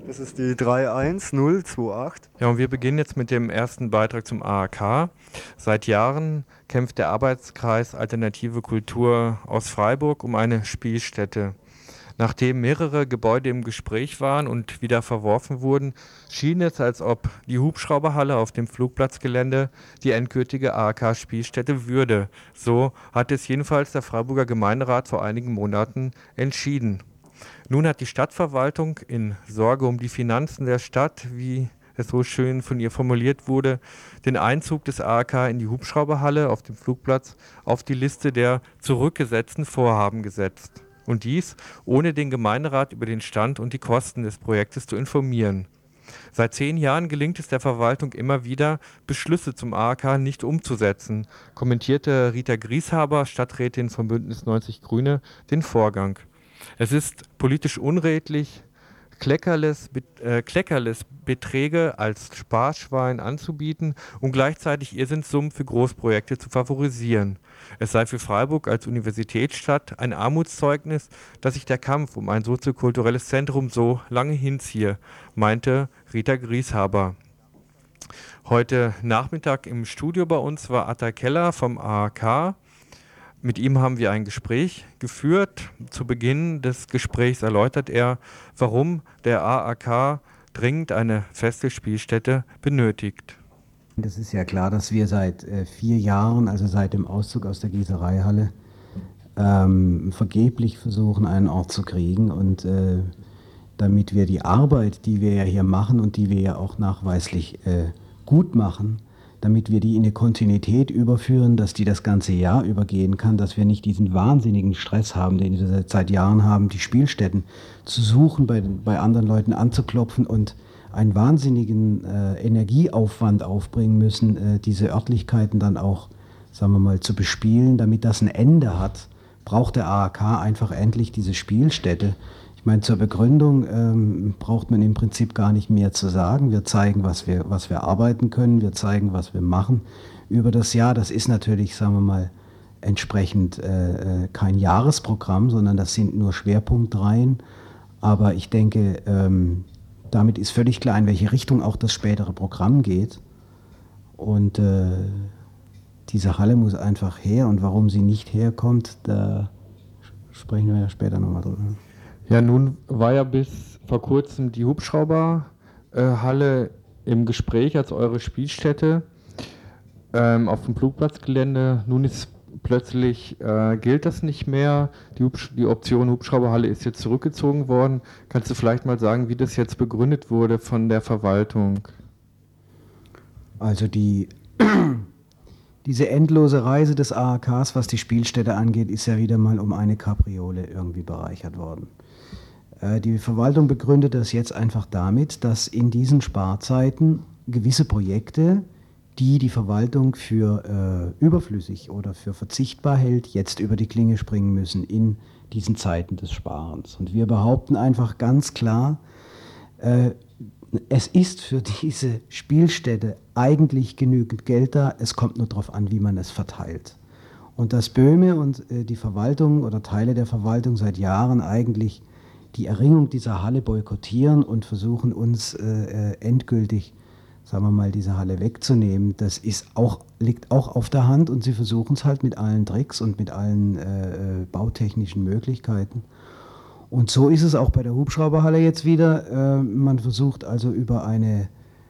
Das ist die 31028. Ja, und wir beginnen jetzt mit dem ersten Beitrag zum AHK. Seit Jahren kämpft der Arbeitskreis Alternative Kultur aus Freiburg um eine Spielstätte. Nachdem mehrere Gebäude im Gespräch waren und wieder verworfen wurden, schien es, als ob die Hubschrauberhalle auf dem Flugplatzgelände die endgültige AHK-Spielstätte würde. So hat es jedenfalls der Freiburger Gemeinderat vor einigen Monaten entschieden. Nun hat die Stadtverwaltung in Sorge um die Finanzen der Stadt, wie es so schön von ihr formuliert wurde, den Einzug des AHK in die Hubschrauberhalle auf dem Flugplatz auf die Liste der zurückgesetzten Vorhaben gesetzt. Und dies, ohne den Gemeinderat über den Stand und die Kosten des Projektes zu informieren. Seit 10 Jahren gelingt es der Verwaltung immer wieder, Beschlüsse zum AHK nicht umzusetzen, kommentierte Rita Grieshaber, Stadträtin von Bündnis 90 Grüne, den Vorgang. Es ist politisch unredlich, Kleckerles Beträge als Sparschwein anzubieten und gleichzeitig Irrsinnssummen für Großprojekte zu favorisieren. Es sei für Freiburg als Universitätsstadt ein Armutszeugnis, dass sich der Kampf um ein soziokulturelles Zentrum so lange hinziehe, meinte Rita Grieshaber. Heute Nachmittag im Studio bei uns war Atta Keller vom AHK. Mit ihm haben wir ein Gespräch geführt. Zu Beginn des Gesprächs erläutert er, warum der AHK dringend eine feste Spielstätte benötigt. Das ist ja klar, dass wir seit 4 Jahren, also seit dem Auszug aus der Gießereihalle, vergeblich versuchen, einen Ort zu kriegen. Und damit wir die Arbeit, die wir ja hier machen und die wir ja auch nachweislich gut machen, damit wir die in eine Kontinuität überführen, dass die das ganze Jahr übergehen kann, dass wir nicht diesen wahnsinnigen Stress haben, den wir seit Jahren haben, die Spielstätten zu suchen, bei anderen Leuten anzuklopfen und einen wahnsinnigen Energieaufwand aufbringen müssen, diese Örtlichkeiten dann auch, sagen wir mal, zu bespielen. Damit das ein Ende hat, braucht der AHK einfach endlich diese Spielstätte. Ich meine, zur Begründung braucht man im Prinzip gar nicht mehr zu sagen. Wir zeigen, was wir arbeiten können, wir zeigen, was wir machen über das Jahr. Das ist natürlich, sagen wir mal, entsprechend kein Jahresprogramm, sondern das sind nur Schwerpunktreihen. Aber ich denke, damit ist völlig klar, in welche Richtung auch das spätere Programm geht. Und diese Halle muss einfach her. Und warum sie nicht herkommt, da sprechen wir ja später nochmal drüber. Ja, nun war ja bis vor kurzem die Hubschrauberhalle im Gespräch als eure Spielstätte auf dem Flugplatzgelände. Nun ist plötzlich, gilt das nicht mehr. Die Option Hubschrauberhalle ist jetzt zurückgezogen worden. Kannst du vielleicht mal sagen, wie das jetzt begründet wurde von der Verwaltung? Also diese endlose Reise des AHKs, was die Spielstätte angeht, ist ja wieder mal um eine Kapriole irgendwie bereichert worden. Die Verwaltung begründet das jetzt einfach damit, dass in diesen Sparzeiten gewisse Projekte, die die Verwaltung für überflüssig oder für verzichtbar hält, jetzt über die Klinge springen müssen in diesen Zeiten des Sparens. Und wir behaupten einfach ganz klar, es ist für diese Spielstätte eigentlich genügend Geld da, es kommt nur darauf an, wie man es verteilt. Und dass Böhme und die Verwaltung oder Teile der Verwaltung seit Jahren eigentlich die Erringung dieser Halle boykottieren und versuchen uns endgültig, sagen wir mal, diese Halle wegzunehmen, das liegt auch auf der Hand und sie versuchen es halt mit allen Tricks und mit allen bautechnischen Möglichkeiten. Und so ist es auch bei der Hubschrauberhalle jetzt wieder. Man versucht also über eine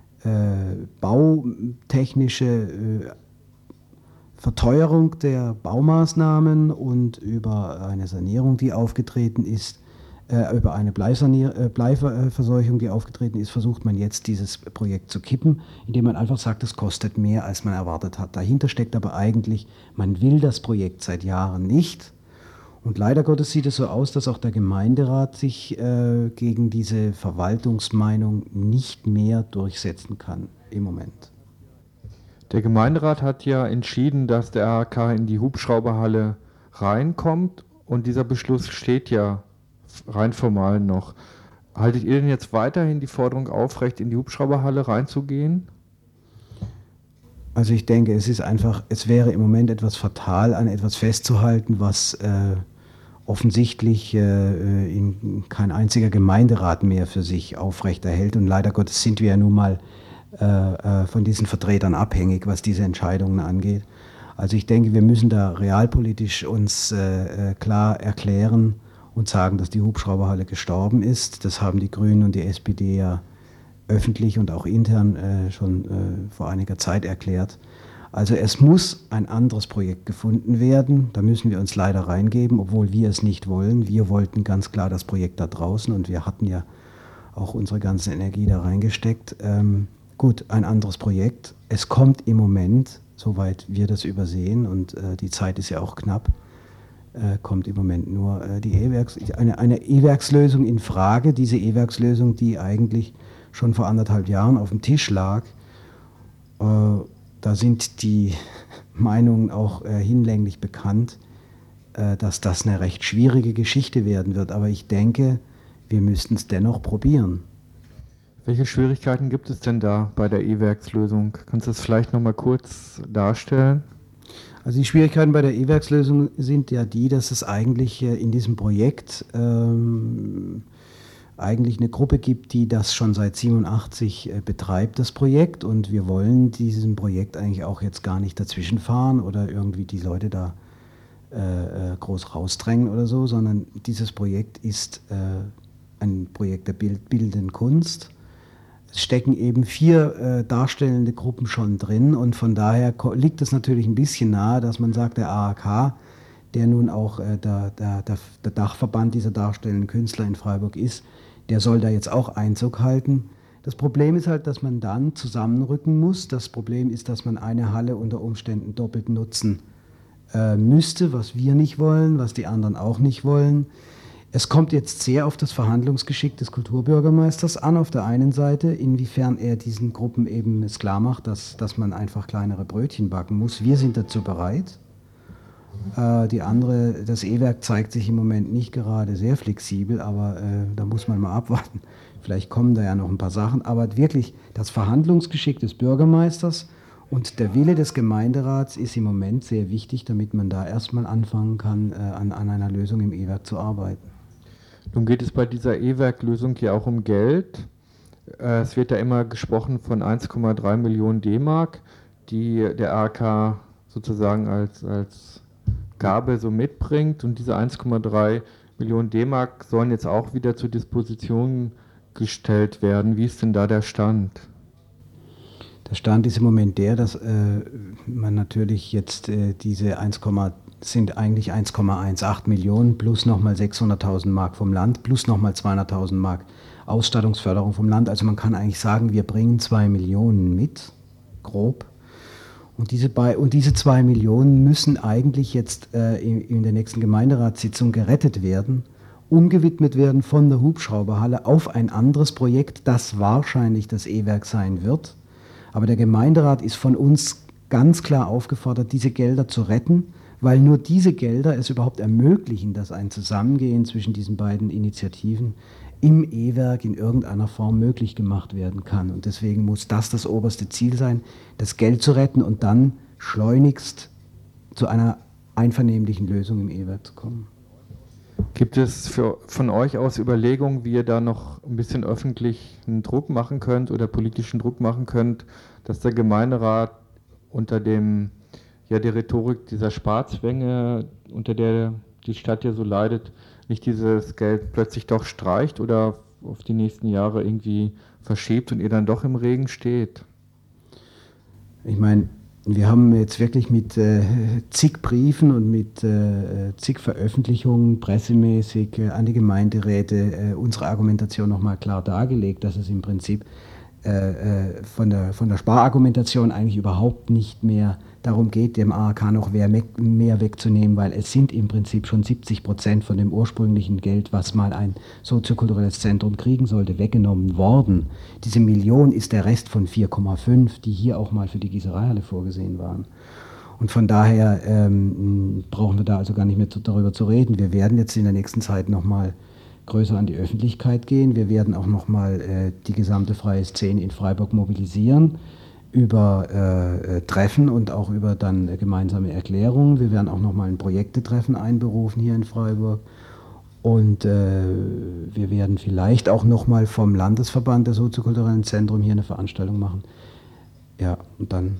bautechnische Verteuerung der Baumaßnahmen und über eine Sanierung, die aufgetreten ist, über eine Bleiverseuchung, die aufgetreten ist, versucht man jetzt dieses Projekt zu kippen, indem man einfach sagt, es kostet mehr, als man erwartet hat. Dahinter steckt aber eigentlich, man will das Projekt seit Jahren nicht. Und leider Gottes sieht es so aus, dass auch der Gemeinderat sich gegen diese Verwaltungsmeinung nicht mehr durchsetzen kann im Moment. Der Gemeinderat hat ja entschieden, dass der AHK in die Hubschrauberhalle reinkommt und dieser Beschluss steht ja rein formal noch. Haltet ihr denn jetzt weiterhin die Forderung aufrecht, in die Hubschrauberhalle reinzugehen? Also ich denke, es wäre im Moment etwas fatal, an etwas festzuhalten, was offensichtlich kein einziger Gemeinderat mehr für sich aufrechterhält. Und leider Gottes sind wir ja nun mal von diesen Vertretern abhängig, was diese Entscheidungen angeht. Also ich denke, wir müssen da realpolitisch uns klar erklären und sagen, dass die Hubschrauberhalle gestorben ist. Das haben die Grünen und die SPD ja öffentlich und auch intern schon vor einiger Zeit erklärt. Also es muss ein anderes Projekt gefunden werden. Da müssen wir uns leider reingeben, obwohl wir es nicht wollen. Wir wollten ganz klar das Projekt da draußen und wir hatten ja auch unsere ganze Energie da reingesteckt. Gut, ein anderes Projekt. Es kommt im Moment, soweit wir das übersehen, und die Zeit ist ja auch knapp, kommt im Moment nur eine E-Werkslösung in Frage. Diese E-Werkslösung, die eigentlich schon vor 1,5 Jahren auf dem Tisch lag. Da sind die Meinungen auch hinlänglich bekannt, dass das eine recht schwierige Geschichte werden wird. Aber ich denke, wir müssten es dennoch probieren. Welche Schwierigkeiten gibt es denn da bei der E-Werkslösung? Kannst du das vielleicht nochmal kurz darstellen? Also die Schwierigkeiten bei der E-Werkslösung sind ja die, dass es eigentlich in diesem Projekt eigentlich eine Gruppe gibt, die das schon seit 87 betreibt, das Projekt. Und wir wollen diesem Projekt eigentlich auch jetzt gar nicht dazwischenfahren oder irgendwie die Leute da groß rausdrängen oder so, sondern dieses Projekt ist ein Projekt der bildenden Kunst. Es stecken eben 4 darstellende Gruppen schon drin und von daher liegt es natürlich ein bisschen nahe, dass man sagt, der AHK, der nun auch der Dachverband dieser darstellenden Künstler in Freiburg ist, der soll da jetzt auch Einzug halten. Das Problem ist halt, dass man dann zusammenrücken muss. Das Problem ist, dass man eine Halle unter Umständen doppelt nutzen müsste, was wir nicht wollen, was die anderen auch nicht wollen. Es kommt jetzt sehr auf das Verhandlungsgeschick des Kulturbürgermeisters an, auf der einen Seite, inwiefern er diesen Gruppen eben es klar macht, dass man einfach kleinere Brötchen backen muss. Wir sind dazu bereit. Das E-Werk zeigt sich im Moment nicht gerade sehr flexibel, aber da muss man mal abwarten. Vielleicht kommen da ja noch ein paar Sachen. Aber wirklich, das Verhandlungsgeschick des Bürgermeisters und der Wille des Gemeinderats ist im Moment sehr wichtig, damit man da erstmal anfangen kann, an einer Lösung im E-Werk zu arbeiten. Nun geht es bei dieser E-Werk-Lösung ja auch um Geld. Es wird ja immer gesprochen von 1,3 Millionen D-Mark, die der AHK sozusagen als Gabe so mitbringt. Und diese 1,3 Millionen D-Mark sollen jetzt auch wieder zur Disposition gestellt werden. Wie ist denn da der Stand? Der Stand ist im Moment der, dass man natürlich jetzt diese sind eigentlich 1,18 Millionen plus nochmal 600.000 Mark vom Land plus nochmal 200.000 Mark Ausstattungsförderung vom Land. Also man kann eigentlich sagen, wir bringen 2 Millionen mit, grob. Und diese 2 Millionen müssen eigentlich jetzt in der nächsten Gemeinderatssitzung gerettet werden, umgewidmet werden von der Hubschrauberhalle auf ein anderes Projekt, das wahrscheinlich das E-Werk sein wird. Aber der Gemeinderat ist von uns ganz klar aufgefordert, diese Gelder zu retten, weil nur diese Gelder es überhaupt ermöglichen, dass ein Zusammengehen zwischen diesen beiden Initiativen im E-Werk in irgendeiner Form möglich gemacht werden kann. Und deswegen muss das oberste Ziel sein, das Geld zu retten und dann schleunigst zu einer einvernehmlichen Lösung im E-Werk zu kommen. Gibt es von euch aus Überlegungen, wie ihr da noch ein bisschen öffentlichen Druck machen könnt oder politischen Druck machen könnt, dass der Gemeinderat unter der Rhetorik dieser Sparzwänge, unter der die Stadt ja so leidet, nicht dieses Geld plötzlich doch streicht oder auf die nächsten Jahre irgendwie verschiebt und ihr dann doch im Regen steht? Ich meine, wir haben jetzt wirklich mit zig Briefen und mit zig Veröffentlichungen pressemäßig an die Gemeinderäte unsere Argumentation nochmal klar dargelegt, dass es im Prinzip von der Sparargumentation eigentlich überhaupt nicht mehr darum geht, dem AHK noch mehr wegzunehmen, weil es sind im Prinzip schon 70% von dem ursprünglichen Geld, was mal ein soziokulturelles Zentrum kriegen sollte, weggenommen worden. Diese Million ist der Rest von 4,5, die hier auch mal für die Gießereihalle vorgesehen waren. Und von daher brauchen wir da also gar nicht mehr darüber zu reden. Wir werden jetzt in der nächsten Zeit nochmal größer an die Öffentlichkeit gehen. Wir werden auch nochmal die gesamte freie Szene in Freiburg mobilisieren. über Treffen und auch über dann gemeinsame Erklärungen. Wir werden auch nochmal ein Projektetreffen einberufen hier in Freiburg. Und wir werden vielleicht auch nochmal vom Landesverband der soziokulturellen Zentren hier eine Veranstaltung machen. Ja, und dann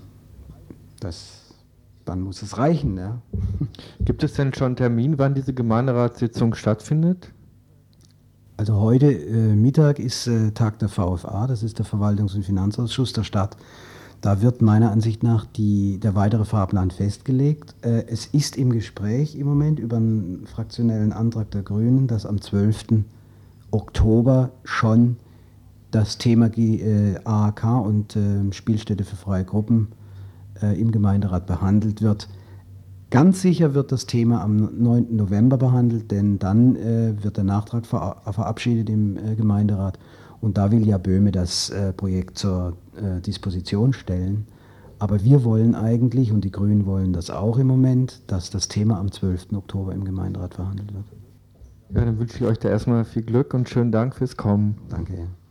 muss es reichen. Ja. Gibt es denn schon einen Termin, wann diese Gemeinderatssitzung stattfindet? Also heute Mittag ist Tag der VFA, das ist der Verwaltungs- und Finanzausschuss der Stadt. Da wird meiner Ansicht nach der weitere Fahrplan festgelegt. Es ist im Gespräch im Moment über einen fraktionellen Antrag der Grünen, dass am 12. Oktober schon das Thema AHK und Spielstätte für freie Gruppen im Gemeinderat behandelt wird. Ganz sicher wird das Thema am 9. November behandelt, denn dann wird der Nachtrag verabschiedet im Gemeinderat. Und da will ja Böhme das Projekt zur Disposition stellen. Aber wir wollen eigentlich, und die Grünen wollen das auch im Moment, dass das Thema am 12. Oktober im Gemeinderat verhandelt wird. Ja, dann wünsche ich euch da erstmal viel Glück und schönen Dank fürs Kommen. Danke.